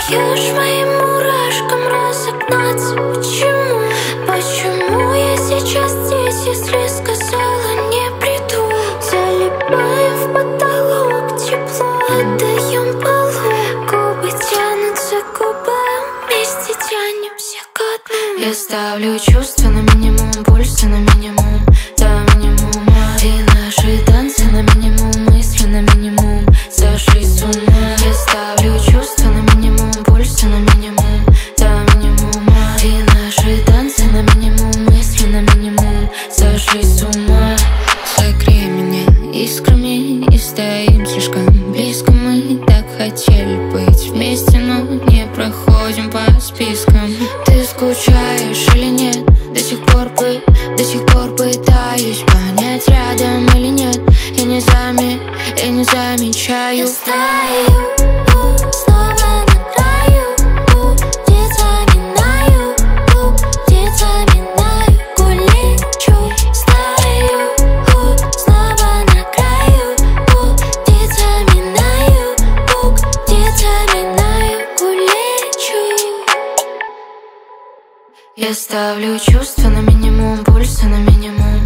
даешь моим мурашкам разогнаться. Почему? Почему я сейчас здесь, если сказала не приду? Залипаем в потолок, тепло отдаем полу. Губы тянутся к губам, вместе тянемся ко дну. Я ставлю чувства на минимум, пульса на минимум, до минимума. И наши танцы на минимум, мысли на минимум, сошли с ума. Я ставлю чувства на минимум, пульса на минимум, до минимума. И наши танцы на минимум, мысли на минимум, сошли с ума. Согрей меня искрами и стоим слишком близко. Мы так хотели быть вместе, но не проходим по спискам. Ты скучаешь или нет? До сих пор пытаюсь понять, рядом или нет. Я не замечаю. Я стою снова на краю, где заминаю, где заминаю, гулечу. Стою снова на краю, где заминаю, где заминаю, гулечу. Я ставлю чувства на минимум, пульса на минимум,